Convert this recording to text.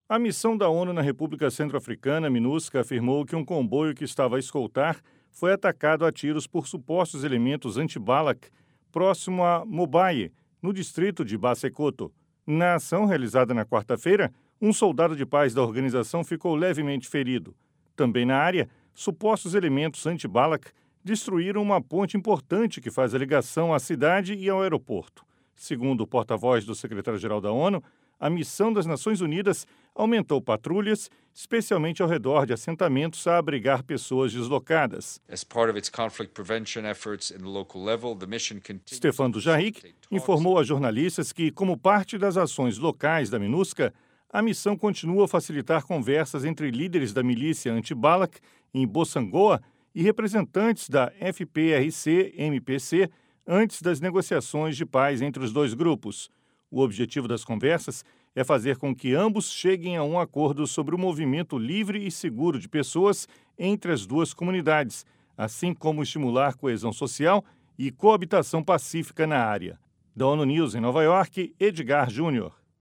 A missão da ONU na República Centro-Africana, MINUSCA, afirmou que um comboio que estava a escoltar foi atacado a tiros por supostos elementos anti-Balak próximo a Mobaye, no distrito de Basekoto. Na ação realizada na quarta-feira, um soldado de paz da organização ficou levemente ferido. Também na área, supostos elementos anti-Balak destruíram uma ponte importante que faz a ligação à cidade e ao aeroporto. Segundo o porta-voz do secretário-geral da ONU, a missão das Nações Unidas aumentou patrulhas, especialmente ao redor de assentamentos a abrigar pessoas deslocadas. Stefan Dujarric informou a jornalistas que, como parte das ações locais da MINUSCA, a missão continua a facilitar conversas entre líderes da milícia anti-Balak em Bossangoa e representantes da FPRC-MPC antes das negociações de paz entre os dois grupos. O objetivo das conversas é fazer com que ambos cheguem a um acordo sobre o movimento livre e seguro de pessoas entre as duas comunidades, assim como estimular coesão social e coabitação pacífica na área. Da ONU News em Nova York, Edgar Júnior.